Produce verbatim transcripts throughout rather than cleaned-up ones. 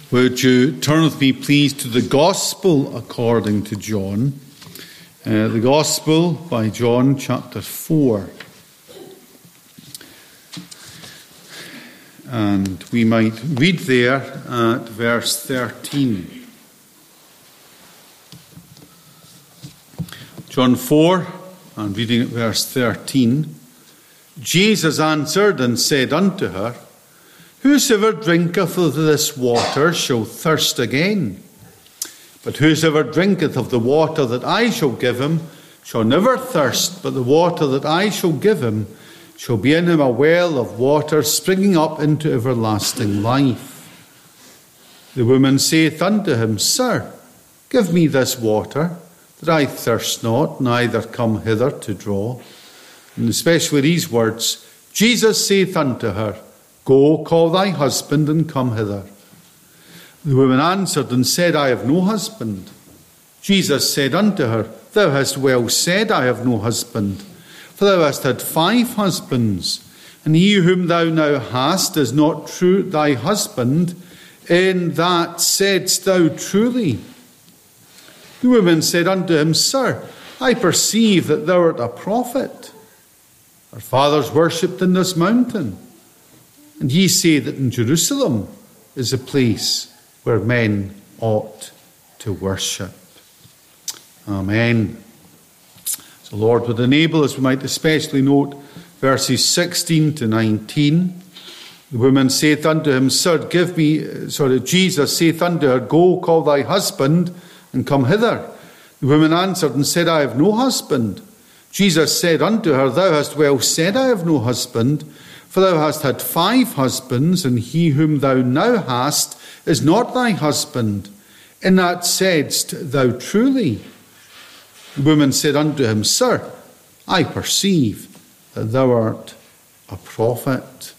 Would you turn with me, please, to the Gospel according to John. Uh, the Gospel by John, chapter four. And we might read there at verse thirteen. John four, and reading at verse thirteen. Jesus answered and said unto her, Whosoever drinketh of this water shall thirst again. But whosoever drinketh of the water that I shall give him shall never thirst, but the water that I shall give him shall be in him a well of water springing up into everlasting life. The woman saith unto him, Sir, give me this water, that I thirst not, neither come hither to draw. And especially these words, Jesus saith unto her, Go, call thy husband, and come hither. The woman answered and said, I have no husband. Jesus said unto her, Thou hast well said, I have no husband. For thou hast had five husbands, and he whom thou now hast is not true thy husband. In that saidst thou truly. The woman said unto him, Sir, I perceive that thou art a prophet. Our fathers worshipped in this mountain. And ye say that in Jerusalem is a place where men ought to worship. Amen. So the Lord would enable us, we might especially note verses sixteen to nineteen. The woman saith unto him, Sir, give me, sorry, Jesus saith unto her, Go, call thy husband, and come hither. The woman answered and said, I have no husband. Jesus said unto her, Thou hast well said, I have no husband. For thou hast had five husbands, and he whom thou now hast is not thy husband. In that saidst thou truly. The woman said unto him, Sir, I perceive that thou art a prophet.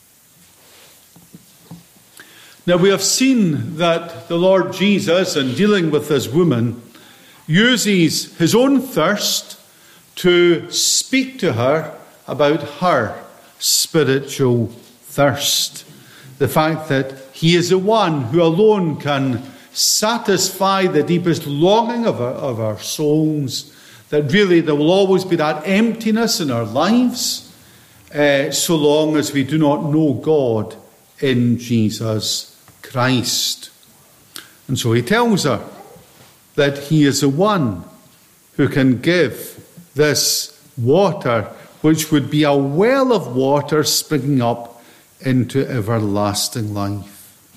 Now we have seen that the Lord Jesus, in dealing with this woman, uses his own thirst to speak to her about her spiritual thirst. The fact that he is the one who alone can satisfy the deepest longing of our, of our souls. That really there will always be that emptiness in our lives uh, so long as we do not know God in Jesus Christ. And so he tells her that he is the one who can give this water, which would be a well of water springing up into everlasting life.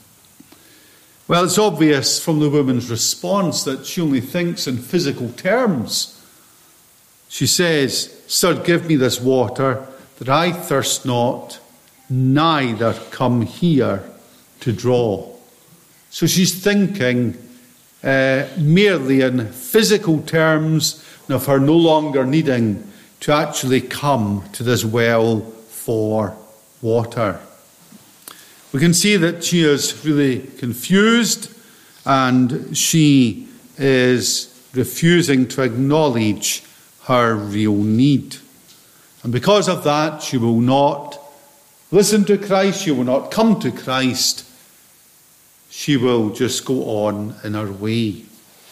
Well, it's obvious from the woman's response that she only thinks in physical terms. She says, Sir, give me this water, that I thirst not, neither come here to draw. So she's thinking uh, merely in physical terms and of her no longer needing to actually come to this well for water. We can see that she is really confused and she is refusing to acknowledge her real need. And because of that, she will not listen to Christ, she will not come to Christ, she will just go on in her way.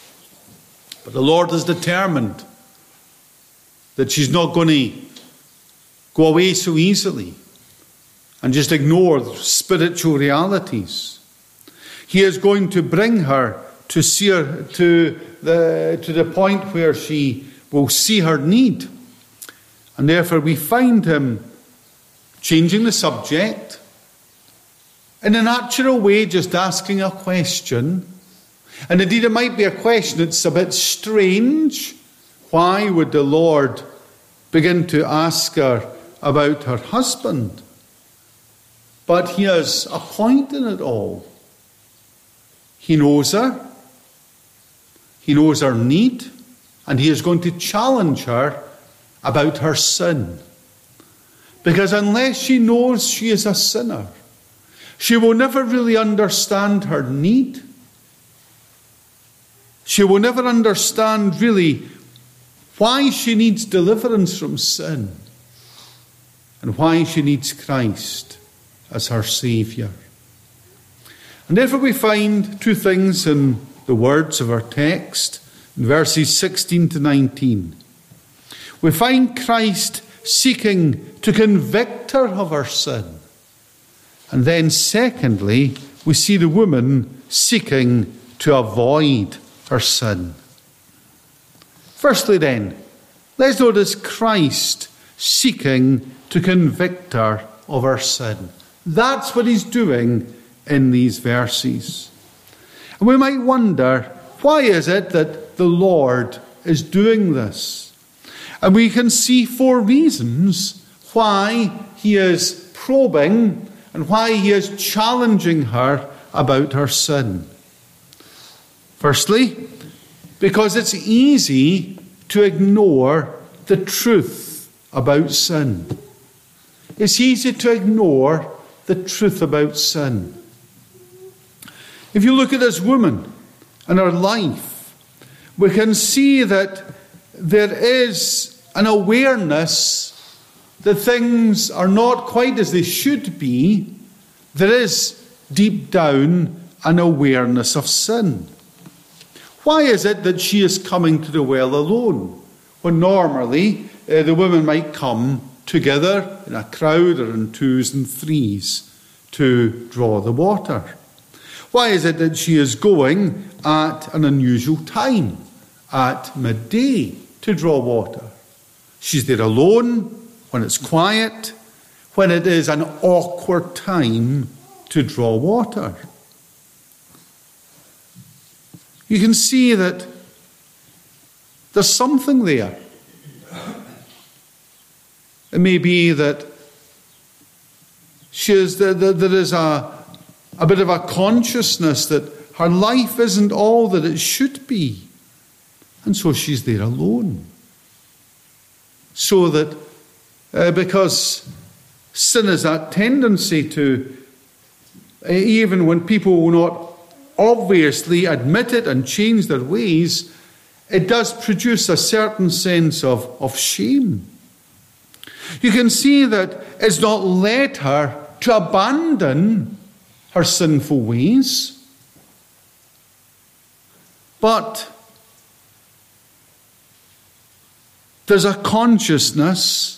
But the Lord is determined that she's not going to go away so easily and just ignore spiritual realities. He is going to bring her to see her to the to the point where she will see her need. And therefore we find him changing the subject in a natural way, just asking a question. And indeed it might be a question that's a bit strange. Why would the Lord begin to ask her about her husband? But he has a point in it all. He knows her. He knows her need. And he is going to challenge her about her sin. Because unless she knows she is a sinner, she will never really understand her need. She will never understand really why she needs deliverance from sin and why she needs Christ as her Saviour. And therefore we find two things in the words of our text, in verses sixteen to nineteen. We find Christ seeking to convict her of her sin. And then secondly, we see the woman seeking to avoid her sin. Firstly then, let's notice Christ seeking to convict her of her sin. That's what he's doing in these verses. And we might wonder, why is it that the Lord is doing this? And we can see four reasons why he is probing and why he is challenging her about her sin. Firstly, because it's easy to ignore the truth about sin. It's easy to ignore the truth about sin. If you look at this woman and her life, we can see that there is an awareness that things are not quite as they should be. There is deep down an awareness of sin. Why is it that she is coming to the well alone, when normally uh, the women might come together in a crowd or in twos and threes to draw the water? Why is it that she is going at an unusual time, at midday, to draw water? She's there alone, when it's quiet, when it is an awkward time to draw water. You can see that there's something there. It may be that she is, there is a, a bit of a consciousness that her life isn't all that it should be. And so she's there alone. So that uh, because sin has that tendency to, uh, even when people will not obviously admit it and change their ways, it does produce a certain sense of, of shame. You can see that it's not led her to abandon her sinful ways, but there's a consciousness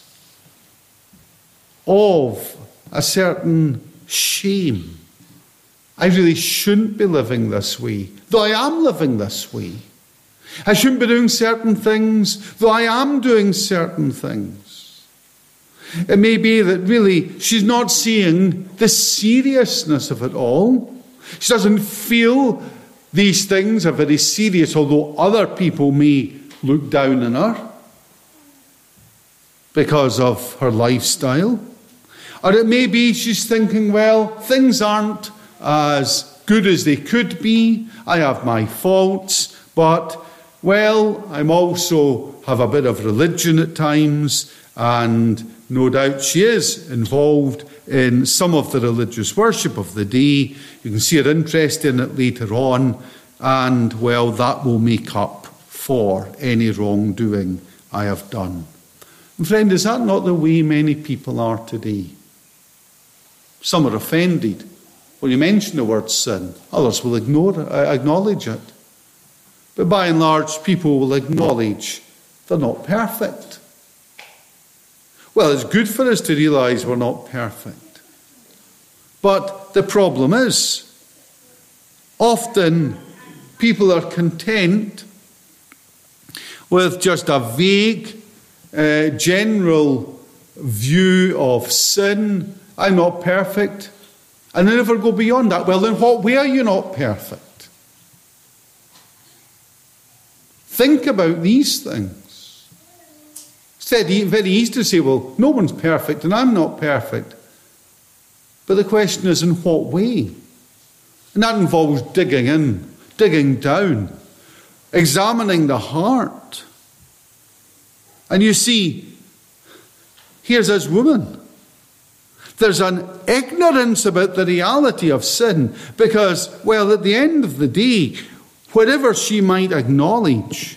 of a certain shame. I really shouldn't be living this way, though I am living this way. I shouldn't be doing certain things, though I am doing certain things. It may be that really she's not seeing the seriousness of it all. She doesn't feel these things are very serious, although other people may look down on her because of her lifestyle. Or it may be she's thinking, well, things aren't as good as they could be. I have my faults, but, well, I'm also have a bit of religion at times, and no doubt she is involved in some of the religious worship of the day. You can see her interest in it later on, and, well, that will make up for any wrongdoing I have done. And friend, is that not the way many people are today? Some are offended when you mention the word sin. Others will ignore it, uh, acknowledge it. But by and large, people will acknowledge they're not perfect. Well, it's good for us to realise we're not perfect. But the problem is, often people are content with just a vague, uh, general view of sin. I'm not perfect. And they never go beyond that. Well, in what way are you not perfect? Think about these things. It's very easy to say, well, no one's perfect and I'm not perfect. But the question is, in what way? And that involves digging in, digging down, examining the heart. And you see, here's this woman. There's an ignorance about the reality of sin because, well, at the end of the day, whatever she might acknowledge,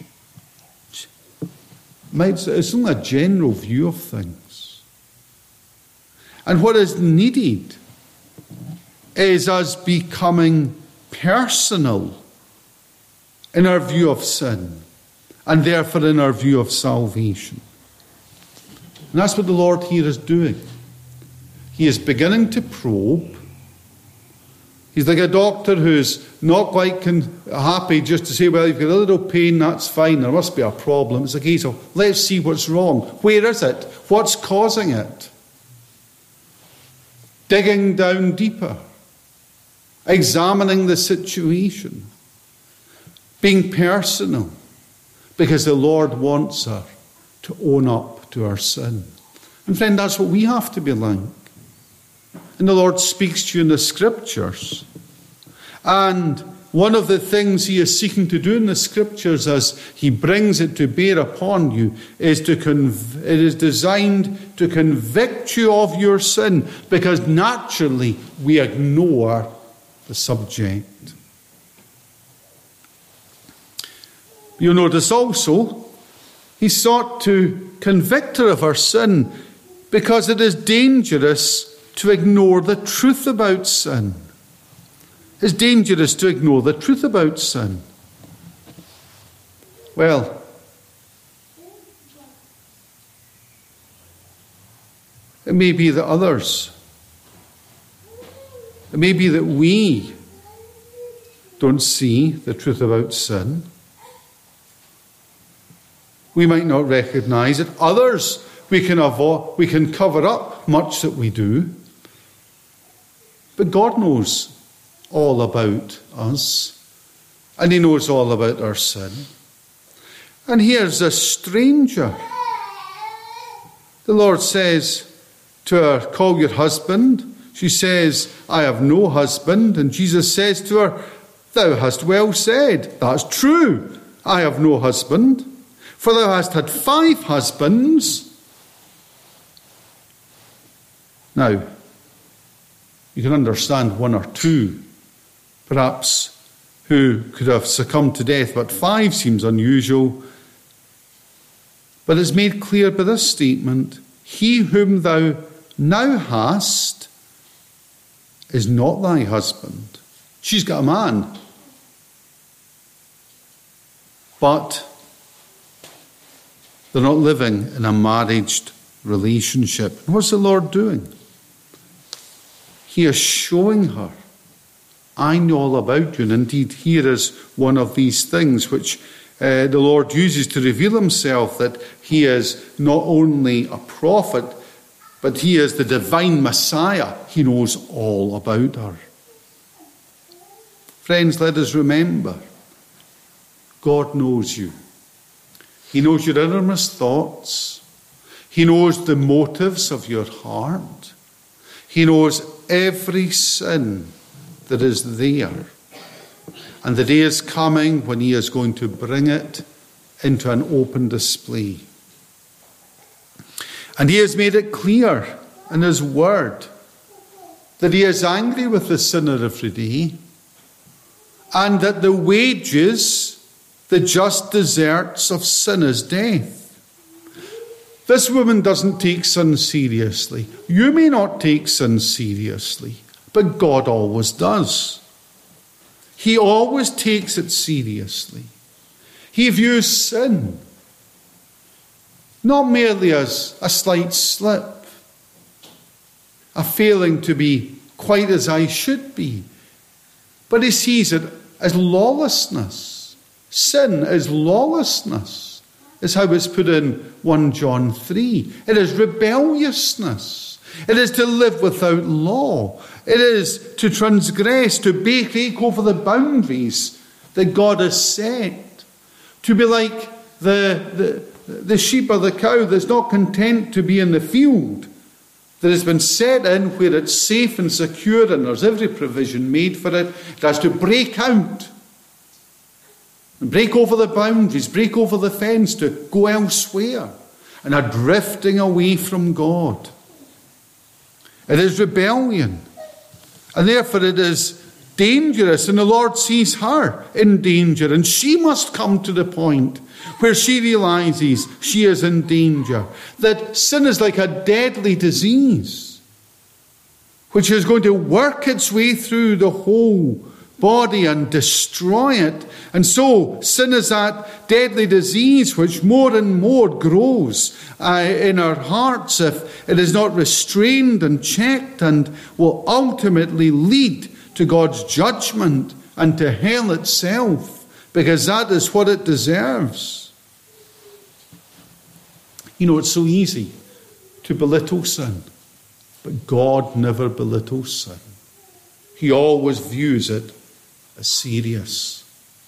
it's only a general view of things. And what is needed is us becoming personal in our view of sin, and therefore in our view of salvation. And that's what the Lord here is doing. He is beginning to probe. He's like a doctor who's not quite con- happy just to say, well, you've got a little pain, that's fine, there must be a problem. It's a case of, let's see what's wrong. Where is it? What's causing it? Digging down deeper. Examining the situation. Being personal. Because the Lord wants her to own up to her sin. And friend, that's what we have to be like. And the Lord speaks to you in the Scriptures. And one of the things He is seeking to do in the Scriptures as He brings it to bear upon you is to conv- it is designed to convict you of your sin, because naturally we ignore the subject. You'll notice also He sought to convict her of her sin because it is dangerous to ignore the truth about sin. It's dangerous to ignore the truth about sin. Well, it may be that others, it may be that we don't see the truth about sin. We might not recognize it. Others, we can avoid, we can cover up much that we do. But God knows all about us, and He knows all about our sin. And here's a stranger. The Lord says to her, call your husband. She says, I have no husband. And Jesus says to her, thou hast well said. That's true. I have no husband. For thou hast had five husbands. Now, you can understand one or two, perhaps, who could have succumbed to death, but five seems unusual. But it's made clear by this statement, he whom thou now hast is not thy husband. She's got a man. But they're not living in a marriage relationship. What's the Lord doing? He is showing her, I know all about you. And indeed, here is one of these things which uh, the Lord uses to reveal Himself, that He is not only a prophet, but He is the divine Messiah. He knows all about her. Friends, let us remember, God knows you. He knows your innermost thoughts. He knows the motives of your heart. He knows every sin that is there. And the day is coming when He is going to bring it into an open display. And He has made it clear in His word that He is angry with the sinner every day, and that the wages, the just deserts of sin, is death. This woman doesn't take sin seriously. You may not take sin seriously, but God always does. He always takes it seriously. He views sin not merely as a slight slip, a failing to be quite as I should be, but He sees it as lawlessness. Sin is lawlessness, is how it's put in First John three. It is rebelliousness. It is to live without law. It is to transgress, to break over the boundaries that God has set. To be like the, the, the sheep or the cow that's not content to be in the field, that has been set in where it's safe and secure and there's every provision made for it. It has to break out. Break over the boundaries, break over the fence to go elsewhere, and are drifting away from God. It is rebellion, and therefore it is dangerous, and the Lord sees her in danger, and she must come to the point where she realizes she is in danger, that sin is like a deadly disease. which is going to work its way through the whole body and destroy it. And so sin is that deadly disease which more and more grows uh, in our hearts if it is not restrained and checked, and will ultimately lead to God's judgment and to hell itself, because that is what it deserves. You know, it's so easy to belittle sin, but God never belittles sin. He always views it as serious.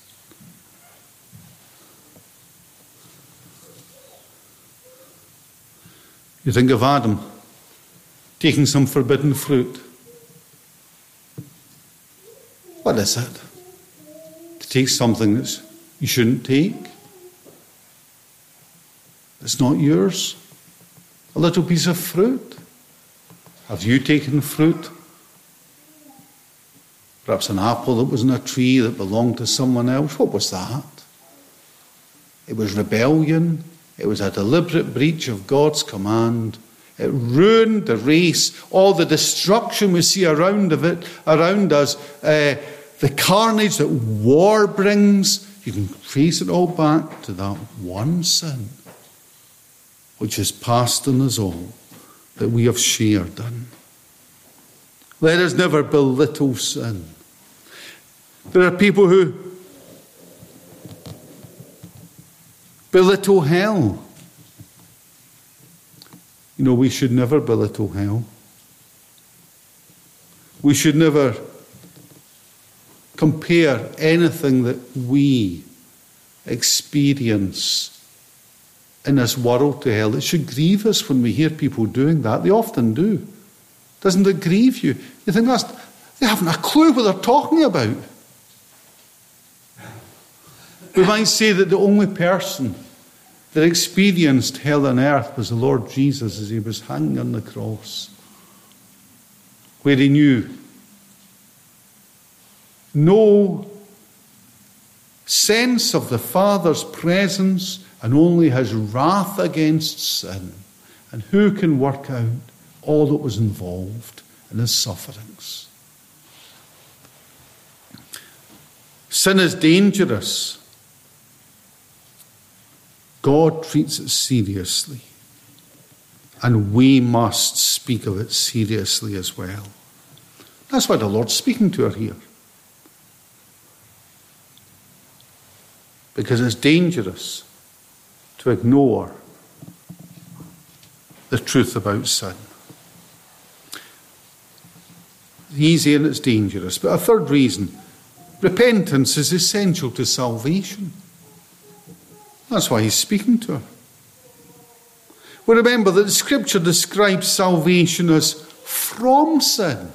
You think of Adam taking some forbidden fruit. What is it? To take something that you shouldn't take? It's not yours. A little piece of fruit. Have you taken fruit? Perhaps an apple that was in a tree that belonged to someone else. What was that? It was rebellion. It was a deliberate breach of God's command. It ruined the race. All the destruction we see around of it, around us, uh, the carnage that war brings. You can trace it all back to that one sin, which is past in us all, that we have shared in. Let us never belittle sin. There are people who belittle hell. You know, we should never belittle hell. We should never compare anything that we experience in this world to hell. It should grieve us when we hear people doing that. They often do. Doesn't it grieve you? You think that's, they haven't a clue what they're talking about. We might say that the only person that experienced hell on earth was the Lord Jesus as he was hanging on the cross, where he knew no sense of the Father's presence and only his wrath against sin. And who can work out all that was involved in his sufferings? Sin is dangerous. God treats it seriously, and we must speak of it seriously as well. That's why the Lord's speaking to her here. Because it's dangerous to ignore the truth about sin. It's easy and it's dangerous. But a third reason, repentance is essential to salvation. That's why he's speaking to her. We remember that the Scripture describes salvation as from sin.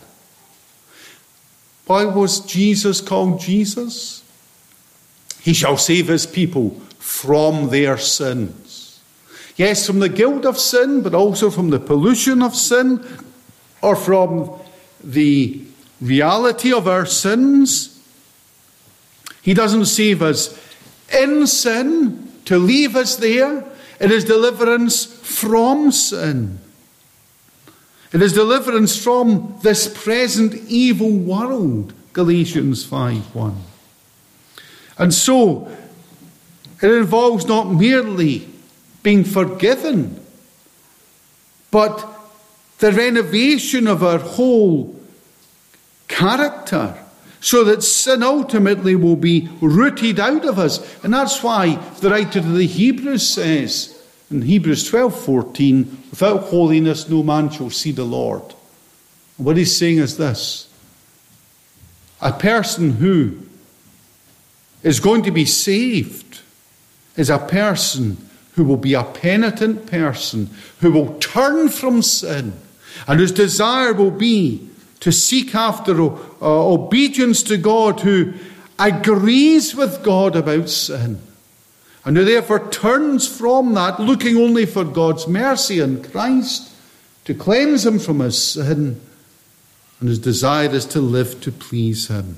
Why was Jesus called Jesus? He shall save his people from their sins. Yes, from the guilt of sin, but also from the pollution of sin, or from the reality of our sins. He doesn't save us in sin to leave us there. It is deliverance from sin. It is deliverance from this present evil world, Galatians five one. And so, it involves not merely being forgiven, but the renovation of our whole character, so that sin ultimately will be rooted out of us. And that's why the writer to the Hebrews says, in Hebrews twelve fourteen, without holiness no man shall see the Lord. And what he's saying is this: a person who is going to be saved is a person who will be a penitent person, who will turn from sin, and whose desire will be to seek after uh, obedience to God, who agrees with God about sin, and who therefore turns from that, looking only for God's mercy in Christ to cleanse him from his sin, and his desire is to live to please him.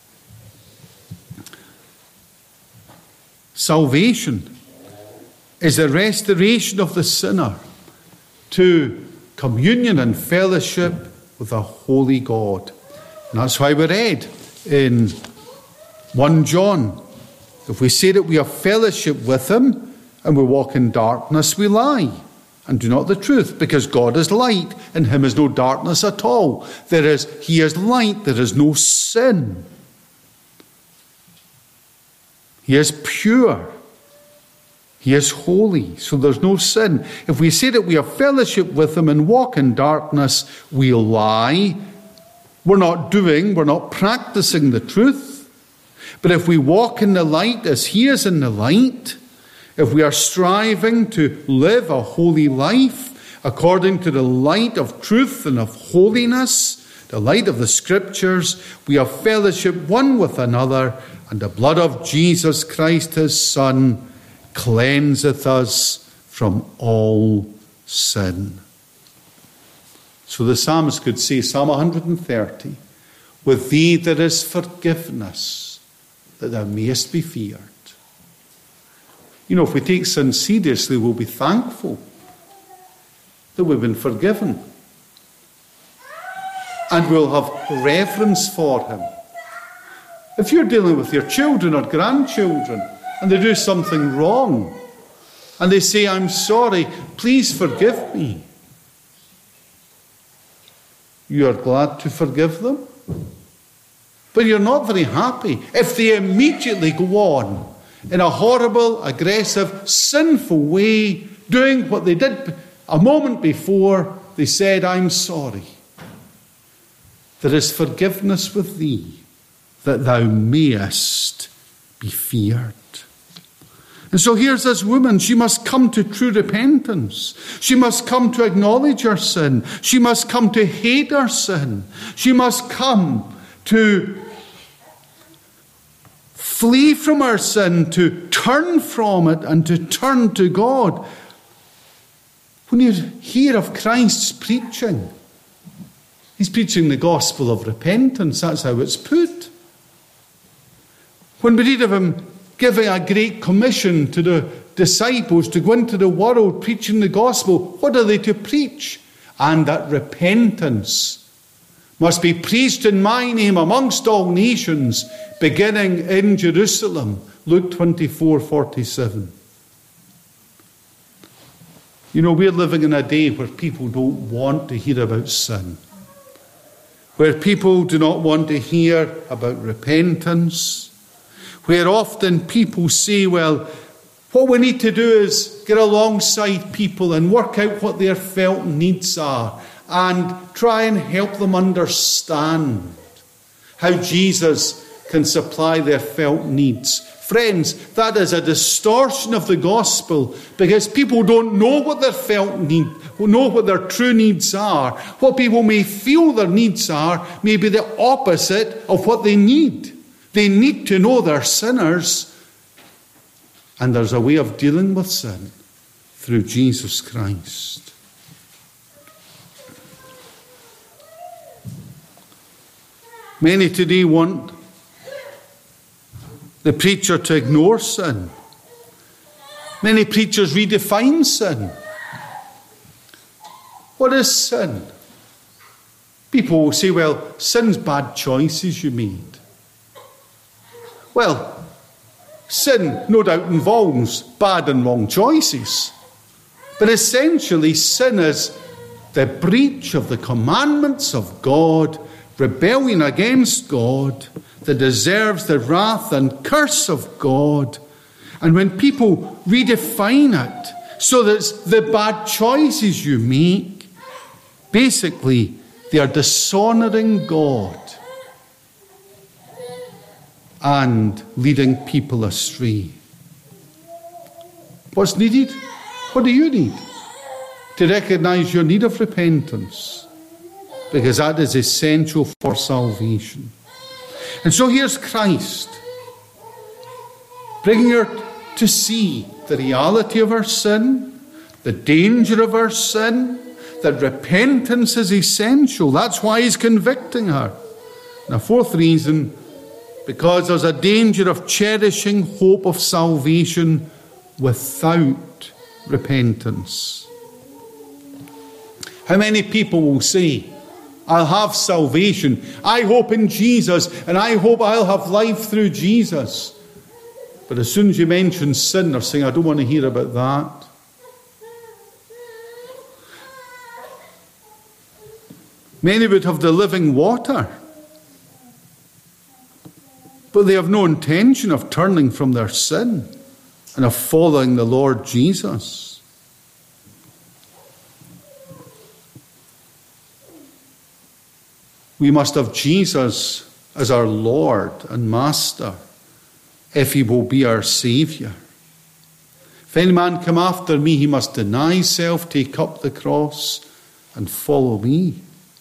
Salvation is the restoration of the sinner to communion and fellowship with a holy God. And that's why we read in First John, if we say that we have fellowship with him and we walk in darkness, we lie and do not the truth, because God is light, in him is no darkness at all. There is, he is light, there is no sin. He is pure. He is holy, so there's no sin. If we say that we have fellowship with him and walk in darkness, we lie. We're not doing, we're not practicing the truth. But if we walk in the light as he is in the light, if we are striving to live a holy life according to the light of truth and of holiness, the light of the Scriptures, we have fellowship one with another, and the blood of Jesus Christ, his Son, cleanseth us from all sin. So the psalmist could say, Psalm one hundred thirty, with thee there is forgiveness, that thou mayest be feared. You know, if we take sin seriously, we'll be thankful that we've been forgiven. And we'll have reverence for him. If you're dealing with your children or grandchildren and they do something wrong and they say, I'm sorry, please forgive me, you are glad to forgive them. But you're not very happy if they immediately go on in a horrible, aggressive, sinful way, doing what they did a moment before they said, I'm sorry. There is forgiveness with thee, that thou mayest be feared. And so here's this woman. She must come to true repentance. She must come to acknowledge her sin. She must come to hate her sin. She must come to flee from her sin, to turn from it and to turn to God. When you hear of Christ's preaching, he's preaching the gospel of repentance. That's how it's put. When we read of him giving a great commission to the disciples to go into the world preaching the gospel, what are they to preach? And that repentance must be preached in my name amongst all nations, beginning in Jerusalem. Luke twenty-four forty-seven. You know, we're living in a day where people don't want to hear about sin, where people do not want to hear about repentance, where often people say, well, what we need to do is get alongside people and work out what their felt needs are and try and help them understand how Jesus can supply their felt needs. Friends, that is a distortion of the gospel, because people don't know what their felt need, know what their true needs are. What people may feel their needs are may be the opposite of what they need. They need to know they're sinners, and there's a way of dealing with sin through Jesus Christ. Many today want the preacher to ignore sin. Many preachers redefine sin. What is sin? People will say, well, sin's bad choices you made. Well, sin no doubt involves bad and wrong choices. But essentially, sin is the breach of the commandments of God, rebellion against God, that deserves the wrath and curse of God. And when people redefine it so that it's the bad choices you make, basically they are dishonouring God and leading people astray. What's needed? What do you need? To recognise your need of repentance, because that is essential for salvation. And so here's Christ, bringing her to see the reality of her sin, the danger of her sin, that repentance is essential. That's why he's convicting her. And a fourth reason, because there's a danger of cherishing hope of salvation without repentance. How many people will say, I'll have salvation. I hope in Jesus, and I hope I'll have life through Jesus. But as soon as you mention sin, they're saying, I don't want to hear about that. Many would have the living water, but they have no intention of turning from their sin and of following the Lord Jesus. We must have Jesus as our Lord and Master if he will be our Saviour. If any man come after me, he must deny self, take up the cross, and follow me.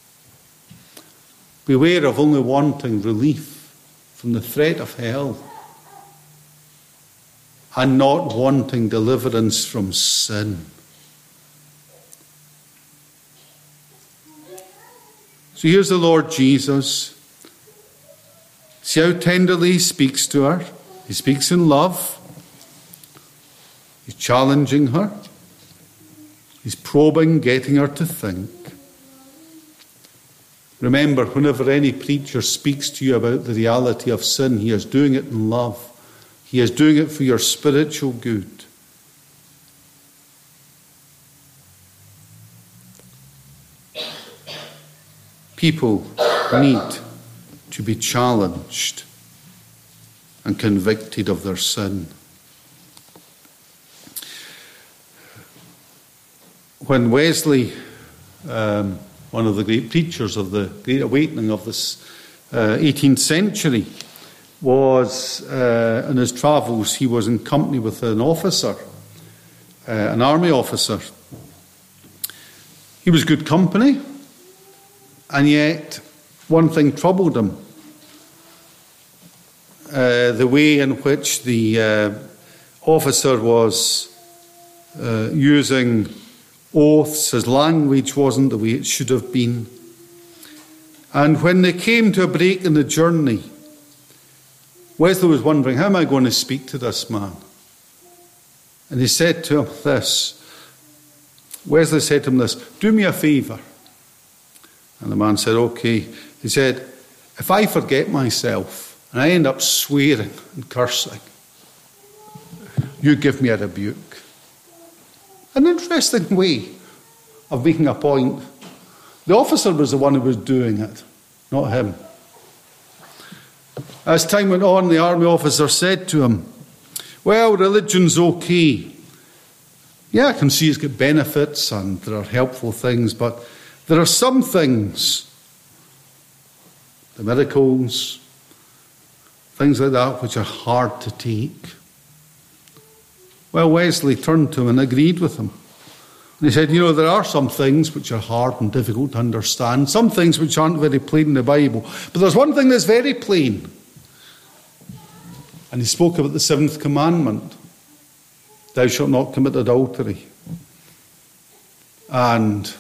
Beware of only wanting relief from the threat of hell and not wanting deliverance from sin. So here's the Lord Jesus. See how tenderly he speaks to her. He speaks in love. He's challenging her. He's probing, getting her to think. Remember, whenever any preacher speaks to you about the reality of sin, he is doing it in love. He is doing it for your spiritual good. People need to be challenged and convicted of their sin. When Wesley, um, one of the great preachers of the Great Awakening of this uh, eighteenth century, was uh, in his travels, he was in company with an officer, uh, an army officer. He was good company, and yet one thing troubled him. Uh, the way in which the uh, officer was uh, using oaths, his language wasn't the way it should have been. And when they came to a break in the journey, Wesley was wondering, how am I going to speak to this man? And he said to him this, Wesley said to him this, do me a favour. And the man said, okay. He said, if I forget myself and I end up swearing and cursing, you give me a rebuke. An interesting way of making a point. The officer was the one who was doing it, not him. As time went on, the army officer said to him, well, religion's okay. Yeah, I can see it's got benefits and there are helpful things, but there are some things, the miracles, things like that, which are hard to take. Well, Wesley turned to him and agreed with him. And he said, you know, there are some things which are hard and difficult to understand, some things which aren't very plain in the Bible, but there's one thing that's very plain. And he spoke about the seventh commandment, thou shalt not commit adultery. And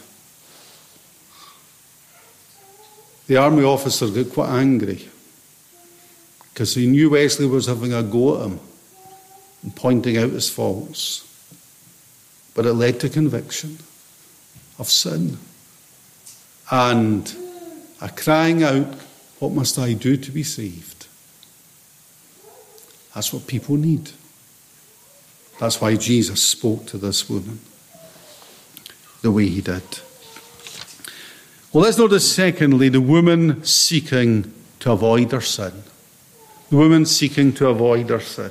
the army officer got quite angry because he knew Wesley was having a go at him and pointing out his faults. But it led to conviction of sin and a crying out, what must I do to be saved? That's what people need. That's why Jesus spoke to this woman the way he did. Well, let's notice secondly, the woman seeking to avoid her sin. The woman seeking to avoid her sin.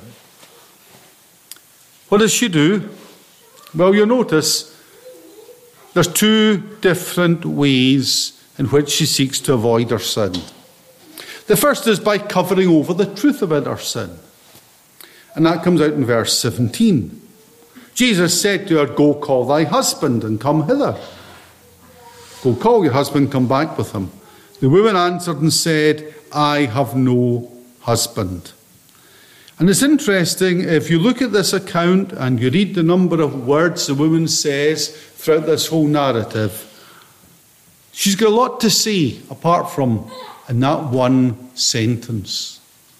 What does she do? Well, you'll notice there's two different ways in which she seeks to avoid her sin. The first is by covering over the truth about her sin. And that comes out in verse seventeen. Jesus said to her, go call thy husband and come hither. Go call your husband, come back with him. The woman answered and said, I have no husband. And it's interesting, if you look at this account and you read the number of words the woman says throughout this whole narrative, she's got a lot to say apart from in that one sentence.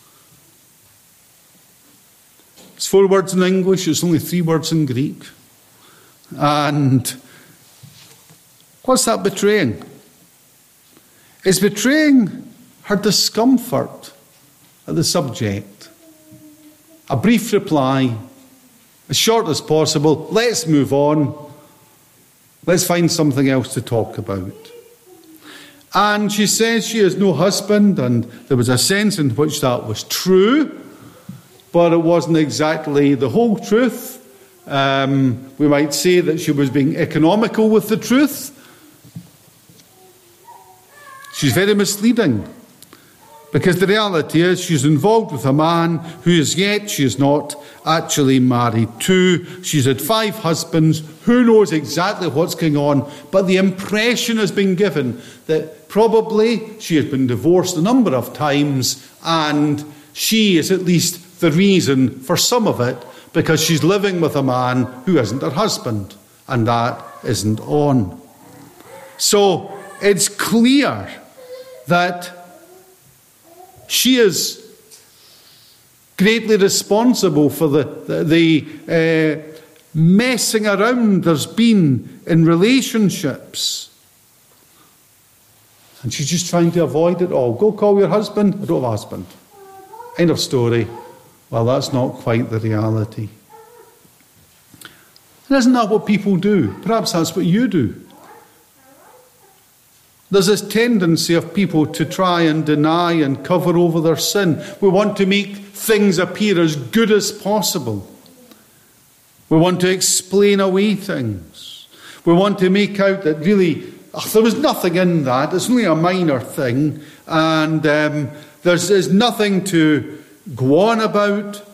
It's four words in English, it's only three words in Greek. And what's that betraying? is betraying her discomfort at the subject. A brief reply, as short as possible. Let's move on. Let's find something else to talk about. And she says she has no husband, and there was a sense in which that was true, but it wasn't exactly the whole truth. Um, we might say that she was being economical with the truth. She's very misleading, because the reality is she's involved with a man who as yet she is not actually married to. She's had five husbands. Who knows exactly what's going on? But the impression has been given that probably she has been divorced a number of times, and she is at least the reason for some of it, because she's living with a man who isn't her husband, and that isn't on. So it's clear that she is greatly responsible for the, the, the uh, messing around there's been in relationships. And she's just trying to avoid it all. Go call your husband. I don't have a husband. End of story. Well, that's not quite the reality. And isn't that what people do? Perhaps that's what you do. There's this tendency of people to try and deny and cover over their sin. We want to make things appear as good as possible. We want to explain away things. We want to make out that really, oh, there was nothing in that. It's only a minor thing. And um, there's, there's nothing to go on about.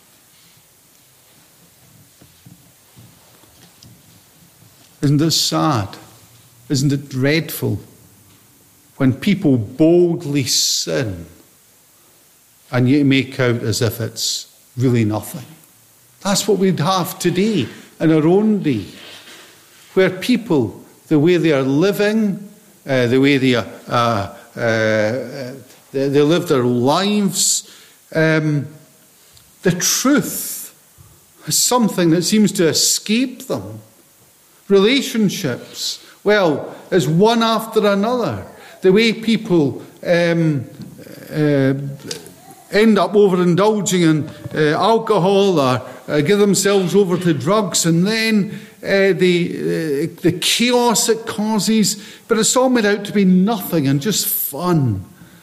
Isn't it sad? Isn't it dreadful when people boldly sin and you make out as if it's really nothing? That's what we'd have today in our own day, where people, the way they are living, uh, the way they, are, uh, uh, they, they live their lives, um, the truth is something that seems to escape them. Relationships, well, is one after another. The way people um, uh, end up overindulging in uh, alcohol or uh, give themselves over to drugs, and then uh, the, uh, the chaos it causes, but it's all made out to be nothing and just fun.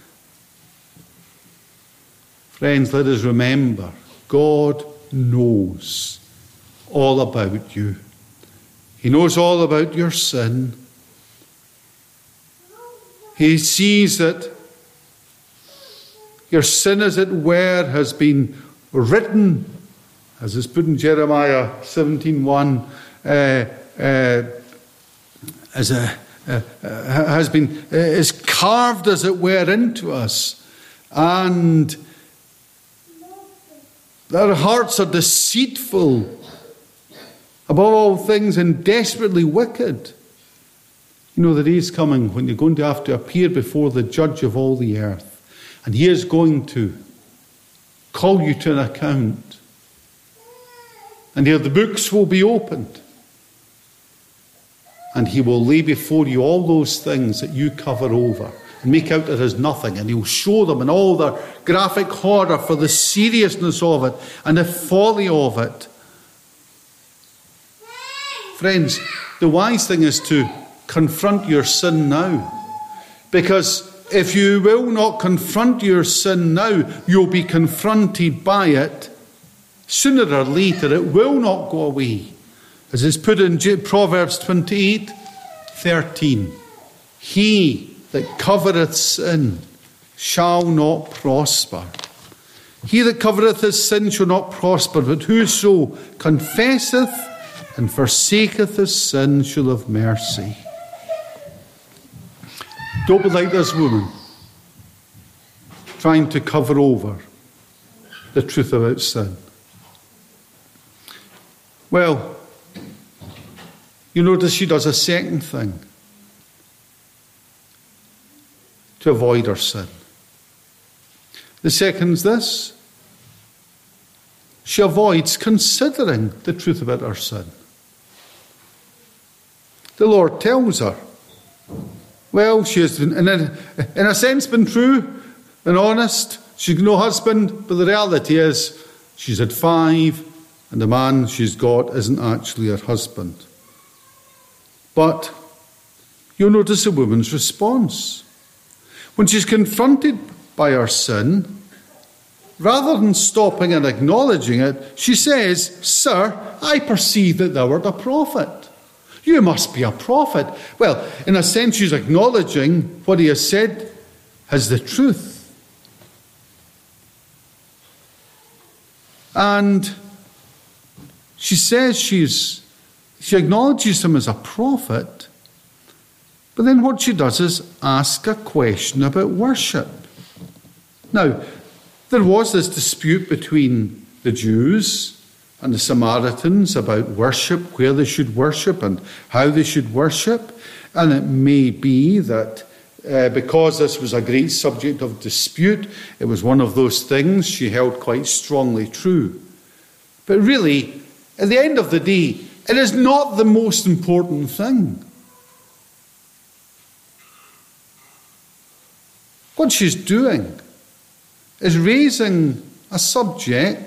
Friends, let us remember, God knows all about you. He knows all about your sin. He sees that your sin, as it were, has been written, as is put in Jeremiah seventeen one, uh, uh, as a, uh, uh, has been uh, is carved, as it were, into us, and our hearts are deceitful above all things and desperately wicked. You know, the day is coming when you're going to have to appear before the judge of all the earth. And he is going to call you to an account. And here the books will be opened. And he will lay before you all those things that you cover over and make out that as nothing. And he'll show them in all their graphic horror for the seriousness of it and the folly of it. Friends, the wise thing is to confront your sin now. Because if you will not confront your sin now, you'll be confronted by it. Sooner or later, it will not go away. As is put in Proverbs twenty-eight thirteen. He that covereth sin shall not prosper. He that covereth his sin shall not prosper, but whoso confesseth and forsaketh his sin shall have mercy. Don't be like this woman, trying to cover over the truth about sin. Well, you notice she does a second thing to avoid her sin. The second's this: she avoids considering the truth about her sin. The Lord tells her, Well, she has, in a, in a sense, been true and honest. She's no husband, but the reality is she's had five, and the man she's got isn't actually her husband. But you'll notice a woman's response. When she's confronted by her sin, rather than stopping and acknowledging it, she says, "Sir, I perceive that thou art a prophet." You must be a prophet. Well, in a sense, she's acknowledging what he has said as the truth. And she says she's, she acknowledges him as a prophet, but then what she does is ask a question about worship. Now, there was this dispute between the Jews and the Samaritans about worship, where they should worship and how they should worship. And it may be that uh, because this was a great subject of dispute, it was one of those things she held quite strongly true. But really, at the end of the day, it is not the most important thing. What she's doing is raising a subject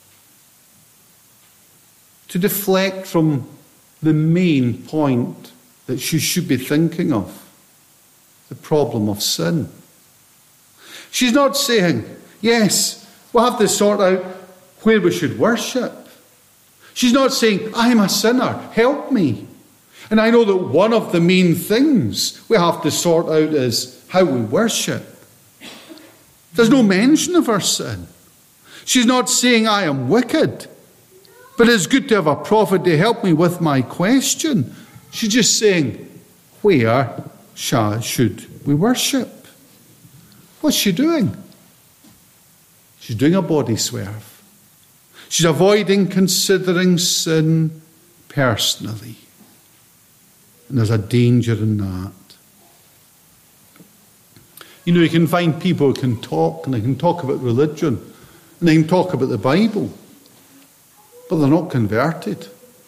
to deflect from the main point that she should be thinking of, the problem of sin. She's not saying, yes, we'll have to sort out where we should worship. She's not saying, I'm a sinner, help me. And I know that one of the main things we have to sort out is how we worship. There's no mention of her sin. She's not saying, I am wicked, but it's good to have a prophet to help me with my question. She's just saying, where shall, should we worship? What's she doing? She's doing a body swerve. She's avoiding considering sin personally. And there's a danger in that. You know, you can find people who can talk, and they can talk about religion, and they can talk about the Bible, but they're not converted.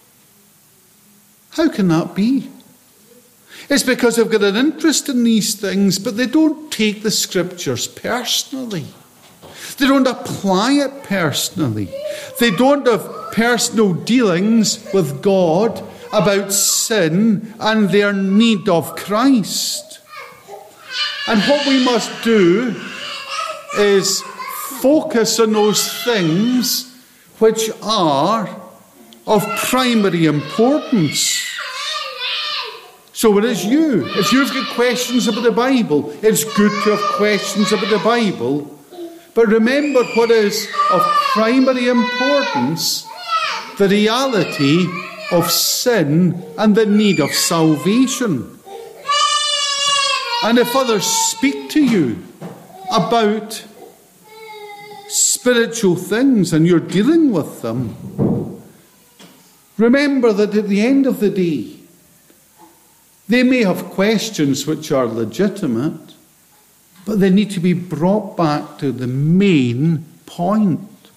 How can that be? It's because they've got an interest in these things, but they don't take the scriptures personally. They don't apply it personally. They don't have personal dealings with God about sin and their need of Christ. And what we must do is focus on those things which are of primary importance. So it is you. If you've got questions about the Bible, it's good to have questions about the Bible. But remember what is of primary importance: the reality of sin and the need of salvation. And if others speak to you about spiritual things and you're dealing with them, remember that at the end of the day, they may have questions which are legitimate, but they need to be brought back to the main point.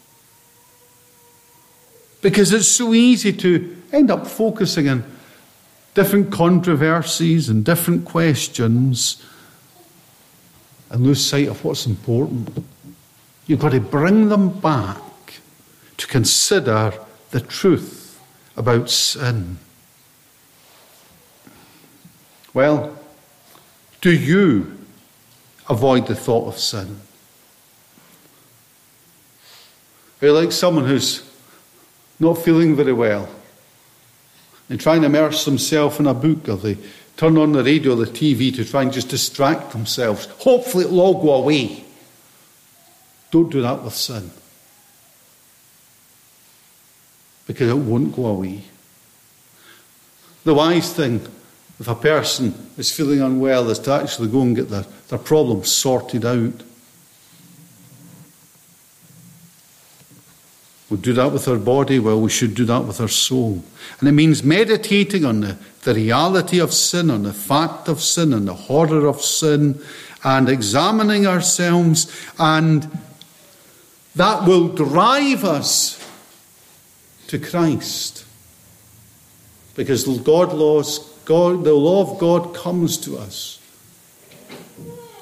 Because it's so easy to end up focusing on different controversies and different questions and lose sight of what's important. You've got to bring them back to consider the truth about sin. Well, do you avoid the thought of sin? Are you like someone who's not feeling very well? They try and immerse themselves in a book, or they turn on the radio or the T V to try and just distract themselves. Hopefully it'll all go away. Don't do that with sin, because it won't go away. The wise thing, if a person is feeling unwell, is to actually go and get their, their problem sorted out. We do that with our body, well, we should do that with our soul. And it means meditating on the, the reality of sin, on the fact of sin, on the horror of sin, and examining ourselves, and that will drive us to Christ. Because God laws, God, the law of God comes to us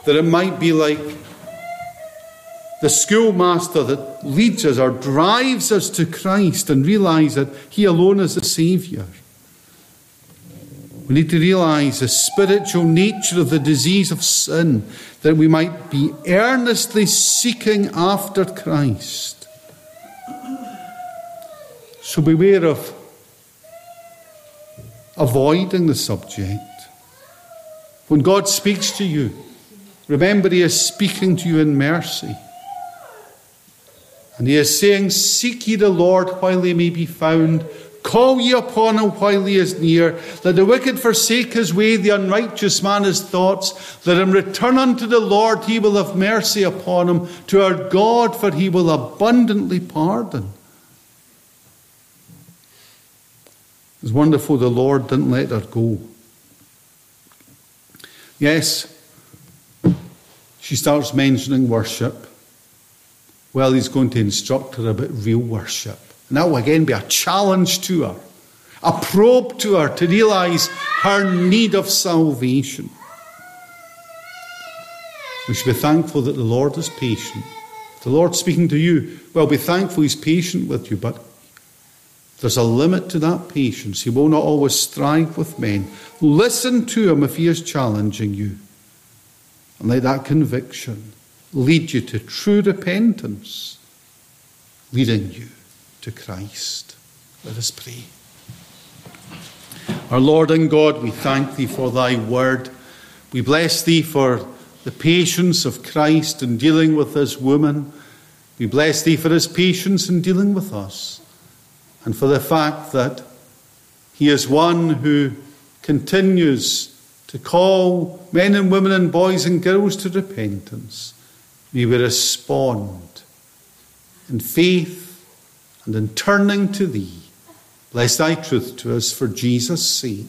that it might be like the schoolmaster that leads us or drives us to Christ and realize that he alone is the Saviour. We need to realize the spiritual nature of the disease of sin, that we might be earnestly seeking after Christ. So beware of avoiding the subject. When God speaks to you, remember he is speaking to you in mercy. And he is saying, seek ye the Lord while he may be found. Call ye upon him while he is near. Let the wicked forsake his way, the unrighteous man his thoughts. Let him return unto the Lord, he will have mercy upon him. To our God, for he will abundantly pardon. It's wonderful the Lord didn't let her go. Yes, she starts mentioning worship. Well, he's going to instruct her about real worship. And that will again be a challenge to her, a probe to her to realize her need of salvation. We should be thankful that the Lord is patient. If the Lord's speaking to you, well, be thankful he's patient with you, but there's a limit to that patience. He will not always strive with men. Listen to him if he is challenging you. And let that conviction lead you to true repentance, leading you to Christ. Let us pray. Our Lord and God, we thank thee for thy word. We bless thee for the patience of Christ in dealing with this woman. We bless thee for his patience in dealing with us, and for the fact that he is one who continues to call men and women and boys and girls to repentance. May we respond in faith and in turning to thee. Bless thy truth to us for Jesus' sake.